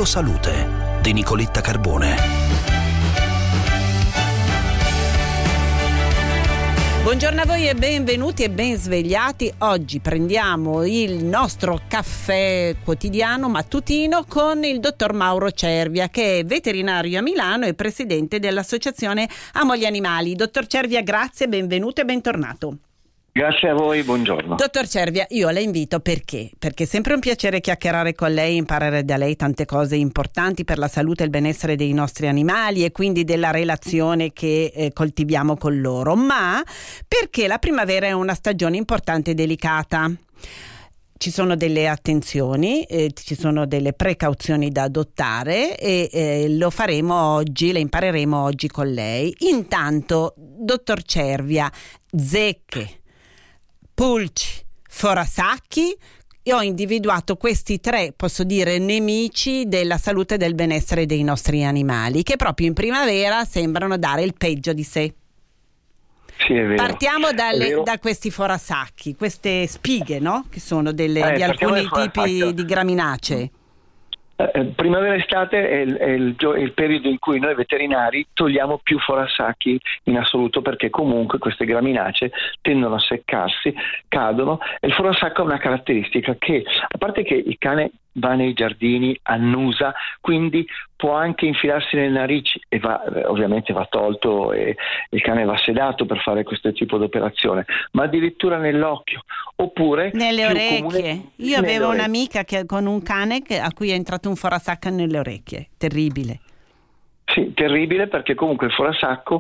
Salute di Nicoletta Carbone. Buongiorno a voi e benvenuti e ben svegliati. Oggi prendiamo il nostro caffè quotidiano mattutino con il dottor Mauro Cervia, che è veterinario a Milano e presidente dell'associazione Amo gli Animali. Dottor Cervia, grazie, benvenuto e bentornato. Grazie a voi, buongiorno. Dottor Cervia, io la invito perché è sempre un piacere chiacchierare con lei, imparare da lei tante cose importanti per la salute e il benessere dei nostri animali e quindi della relazione che coltiviamo con loro, ma perché la primavera è una stagione importante e delicata. Ci sono delle attenzioni, ci sono delle precauzioni da adottare e lo faremo oggi, le impareremo oggi con lei. Intanto, dottor Cervia, zecche, pulci, forasacchi, io ho individuato questi tre, posso dire, nemici della salute e del benessere dei nostri animali, che proprio in primavera sembrano dare il peggio di sé. Sì, è vero. Partiamo da questi forasacchi, queste spighe, no? Che sono di alcuni tipi di graminacee. Primavera-estate è il periodo in cui noi veterinari togliamo più forasacchi in assoluto, perché comunque queste graminacee tendono a seccarsi, cadono, e il forasacco ha una caratteristica che, a parte che il cane va nei giardini, annusa, quindi può anche infilarsi nelle narici e ovviamente va tolto e il cane va sedato per fare questo tipo di operazione, ma addirittura nell'occhio oppure nelle orecchie. Io avevo un'amica con un cane a cui è entrato un forasacco nelle orecchie, terribile. Sì, terribile, perché comunque il forasacco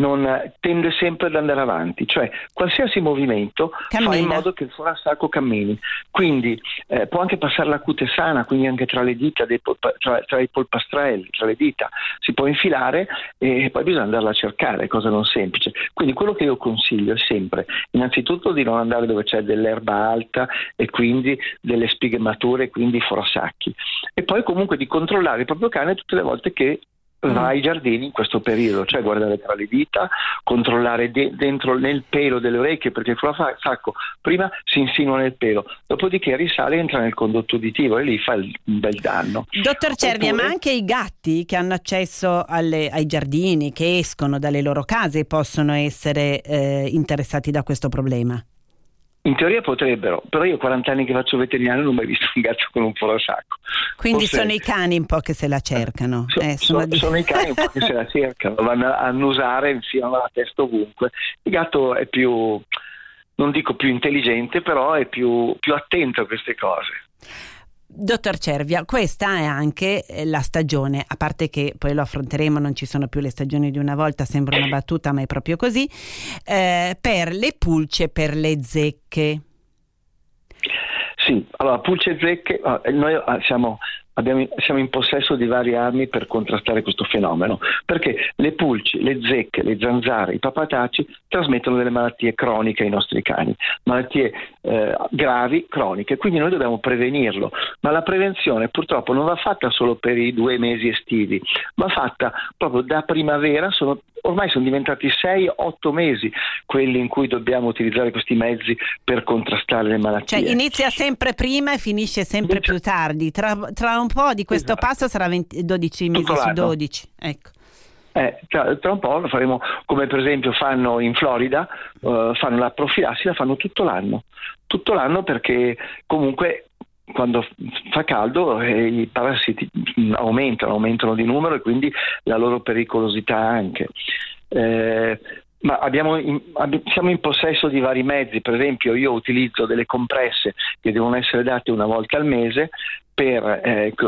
tende sempre ad andare avanti, cioè qualsiasi movimento fa in modo che il forasacco cammini, quindi può anche passare la cute sana, quindi anche tra le dita, tra i polpastrelli, tra le dita, si può infilare e poi bisogna andarla a cercare, cosa non semplice. Quindi quello che io consiglio è sempre, innanzitutto, di non andare dove c'è dell'erba alta e quindi delle spighe mature, quindi forasacchi, e poi comunque di controllare il proprio cane tutte le volte che va ai giardini in questo periodo, cioè guardare tra le dita, controllare dentro nel pelo delle orecchie, perché il forasacco prima si insinua nel pelo, dopodiché risale e entra nel condotto uditivo e lì fa un bel danno. Dottor Cervia, ma anche i gatti che hanno accesso ai giardini, che escono dalle loro case, possono essere interessati da questo problema? In teoria potrebbero, però io 40 anni che faccio veterinario non ho mai visto un gatto con un forasacco. Quindi sono i cani un po' che se la cercano. Sono i cani un po' che se la cercano, vanno a annusare, infilano la testa ovunque. Il gatto è più, non dico più intelligente, però è più attento a queste cose. Dottor Cervia, questa è anche la stagione, a parte che poi lo affronteremo, non ci sono più le stagioni di una volta, sembra una battuta ma è proprio così, per le pulci e per le zecche. Sì, allora pulci e zecche, noi siamo in possesso di varie armi per contrastare questo fenomeno, perché le pulci, le zecche, le zanzare, i papataci trasmettono delle malattie croniche ai nostri cani, malattie gravi, croniche, quindi noi dobbiamo prevenirlo, ma la prevenzione purtroppo non va fatta solo per i 2 mesi estivi, va fatta proprio da primavera. Ormai sono diventati 6-8 mesi quelli in cui dobbiamo utilizzare questi mezzi per contrastare le malattie. Cioè inizia sempre prima e finisce sempre più tardi. Tra un po' di questo passo sarà 12 mesi su 12. Ecco. Tra un po' lo faremo, come per esempio fanno in Florida, fanno la profilassi, la fanno tutto l'anno, perché comunque quando fa caldo i parassiti aumentano di numero e quindi la loro pericolosità anche. Ma siamo in possesso di vari mezzi. Per esempio io utilizzo delle compresse che devono essere date una volta al mese per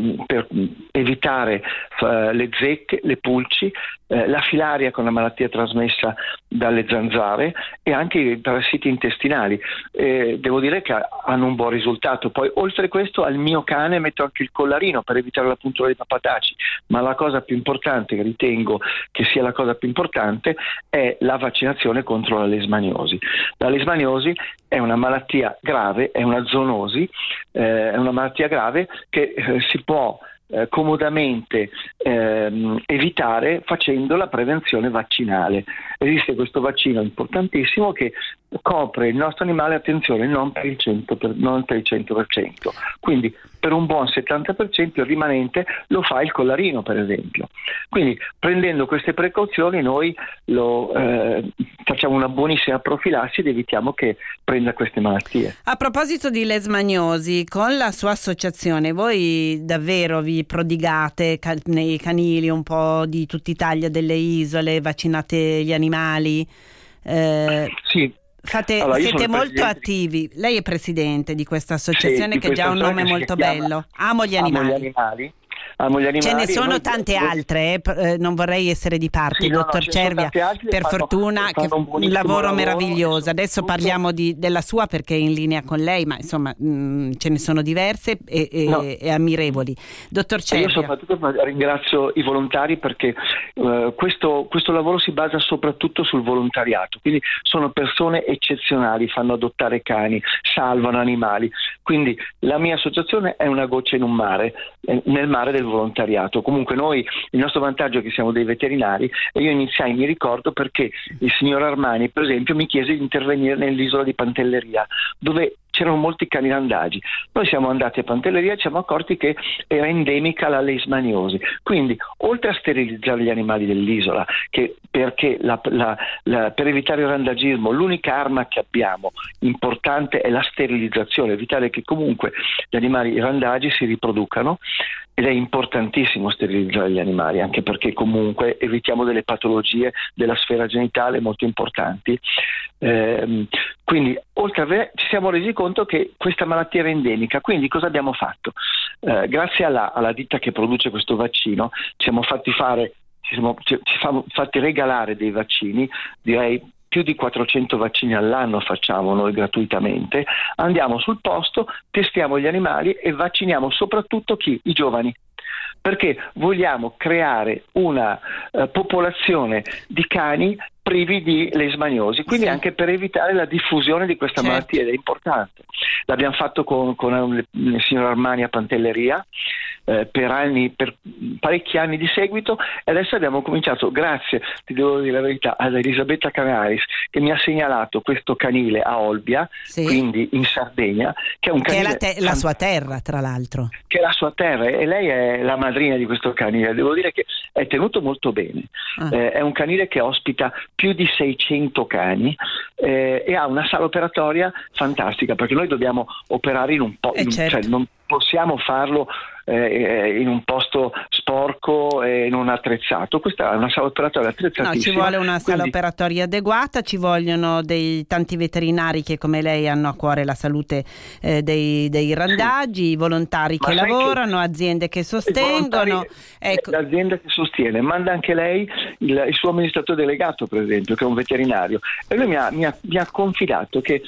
evitare le zecche, le pulci, la filaria, con la malattia trasmessa dalle zanzare, e anche i parassiti intestinali. Devo dire che hanno un buon risultato. Poi oltre questo al mio cane metto anche il collarino per evitare la puntura dei papataci, ma la cosa più importante, che ritengo che sia la cosa più importante, è la vaccinazione contro la leishmaniosi. La leishmaniosi è una malattia grave, è una zoonosi, è una malattia grave che si può comodamente evitare facendo la prevenzione vaccinale. Esiste questo vaccino importantissimo che copre il nostro animale, attenzione, non per il 100%, quindi per un buon 70% il rimanente lo fa il collarino, per esempio. Quindi prendendo queste precauzioni noi facciamo una buonissima profilassi ed evitiamo che prenda queste malattie. A proposito di lesmaniosi, con la sua associazione voi davvero vi prodigate nei canili un po' di tutta Italia, delle isole, vaccinate gli animali? Sì. Siete molto attivi. Lei è presidente di questa associazione, sì, che è già un nome molto bello. Amo gli animali. Ce ne sono tante altre, non vorrei essere di parte, sì, dottor Cervia, per fortuna, che un lavoro meraviglioso. Adesso parliamo della sua perché è in linea con lei, ma insomma ce ne sono diverse e ammirevoli. Dottor Cervia. Io soprattutto ringrazio i volontari perché questo lavoro si basa soprattutto sul volontariato, quindi sono persone eccezionali, fanno adottare cani, salvano animali, quindi la mia associazione è una goccia in un mare, nel mare del volontariato. Comunque il nostro vantaggio è che siamo dei veterinari e io iniziai, mi ricordo, perché il signor Armani, per esempio, mi chiese di intervenire nell'isola di Pantelleria, dove c'erano molti cani randagi. Noi siamo andati a Pantelleria e ci siamo accorti che era endemica la leishmaniosi. Quindi, oltre a sterilizzare gli animali dell'isola, perché per evitare il randagismo l'unica arma che abbiamo importante è la sterilizzazione, evitare che comunque gli animali randagi si riproducano, ed è importantissimo sterilizzare gli animali, anche perché comunque evitiamo delle patologie della sfera genitale molto importanti. Quindi ci siamo resi conto che questa malattia era endemica, quindi cosa abbiamo fatto? Grazie alla ditta che produce questo vaccino ci siamo fatti regalare dei vaccini, direi più di 400 vaccini all'anno facciamo noi gratuitamente, andiamo sul posto, testiamo gli animali e vacciniamo soprattutto i giovani, perché vogliamo creare una popolazione di cani privi di leishmaniosi, quindi sì, anche per evitare la diffusione di questa malattia, ed è importante. L'abbiamo fatto con il signor Armani a Pantelleria per parecchi anni di seguito, e adesso abbiamo cominciato, grazie, ti devo dire la verità, ad Elisabetta Canaris, che mi ha segnalato questo canile a Olbia, sì, quindi in Sardegna, che è un canile che è la sua terra, tra l'altro. Che è la sua terra, e lei è la madrina di questo canile. Devo dire che è tenuto molto bene. È un canile che ospita più di 600 cani e ha una sala operatoria fantastica, perché noi dobbiamo operare in un po', certo, cioè non possiamo farlo in un posto sporco e non attrezzato. Questa è una sala operatoria attrezzatissima. No, ci vuole una sala operatoria adeguata, ci vogliono tanti veterinari che come lei hanno a cuore la salute dei randagi, sì, volontari che lavorano, aziende che sostengono. Ecco. L'azienda che sostiene, manda anche lei il suo amministratore delegato, per esempio, che è un veterinario, e lui mi ha confidato che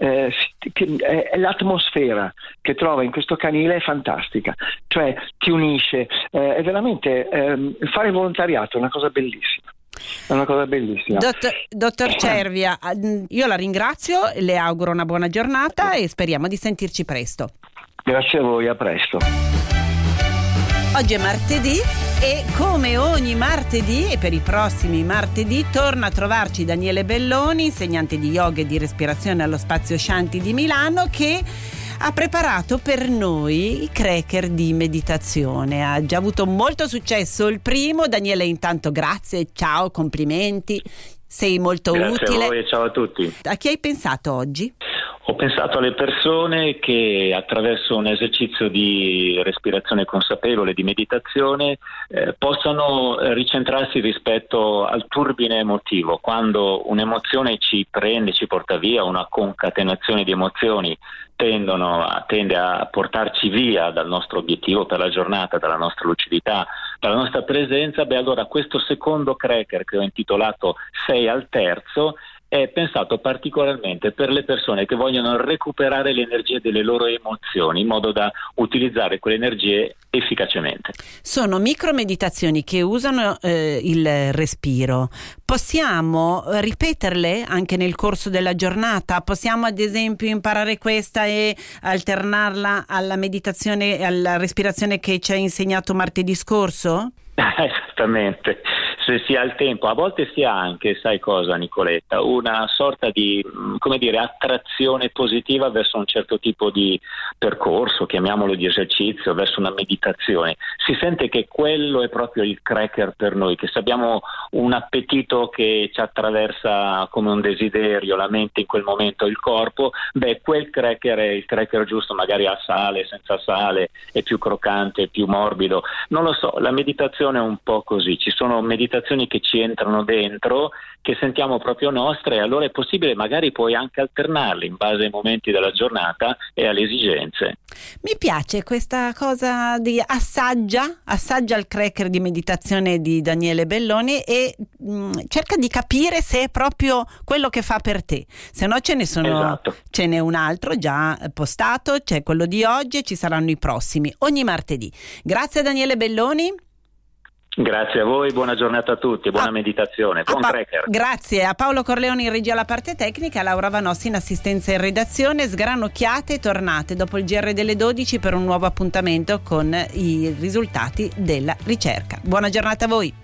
l'atmosfera che trova in questo canile è fantastica, cioè ti unisce, è veramente fare volontariato è una cosa bellissima. È una cosa bellissima. Dottor Cervia, io la ringrazio, le auguro una buona giornata e speriamo di sentirci presto. Grazie a voi, a presto. Oggi è martedì e come ogni martedì e per i prossimi martedì torna a trovarci Daniele Belloni, insegnante di yoga e di respirazione allo Spazio Shanti di Milano, che ha preparato per noi i cracker di meditazione. Ha già avuto molto successo il primo. Daniele, intanto grazie, ciao, complimenti, sei molto utile. Grazie a voi e ciao a tutti. A chi hai pensato oggi? Ho pensato alle persone che attraverso un esercizio di respirazione consapevole, di meditazione, possano ricentrarsi rispetto al turbine emotivo. Quando un'emozione ci prende, ci porta via, una concatenazione di emozioni tende a portarci via dal nostro obiettivo per la giornata, dalla nostra lucidità, dalla nostra presenza, allora questo secondo cracker che ho intitolato 6 al terzo è pensato particolarmente per le persone che vogliono recuperare l'energia delle loro emozioni in modo da utilizzare quelle energie efficacemente. Sono micromeditazioni che usano il respiro. Possiamo ripeterle anche nel corso della giornata? Possiamo ad esempio imparare questa e alternarla alla meditazione e alla respirazione che ci ha insegnato martedì scorso? Esattamente, se si ha il tempo, a volte si ha anche, sai cosa Nicoletta, una sorta di, come dire, attrazione positiva verso un certo tipo di percorso, chiamiamolo di esercizio, verso una meditazione. Si sente che quello è proprio il cracker per noi, che se abbiamo un appetito che ci attraversa come un desiderio, la mente in quel momento, il corpo, quel cracker è il cracker giusto, magari a sale, senza sale, è più croccante, è più morbido. Non lo so, la meditazione è un po' così, ci sono meditazioni che ci entrano dentro, che sentiamo proprio nostre, e allora è possibile, magari puoi anche alternarle in base ai momenti della giornata e alle esigenze. Mi piace questa cosa di assaggia il cracker di meditazione di Daniele Belloni e cerca di capire se è proprio quello che fa per te, se no ce n'è un altro già postato, c'è quello di oggi e ci saranno i prossimi ogni martedì. Grazie Daniele Belloni. Grazie a voi, buona giornata a tutti, buona meditazione, buon cracker. Grazie a Paolo Corleoni in regia alla parte tecnica, a Laura Vanossi in assistenza in redazione. Sgranocchiate e tornate dopo il GR delle 12 per un nuovo appuntamento con i risultati della ricerca. Buona giornata a voi.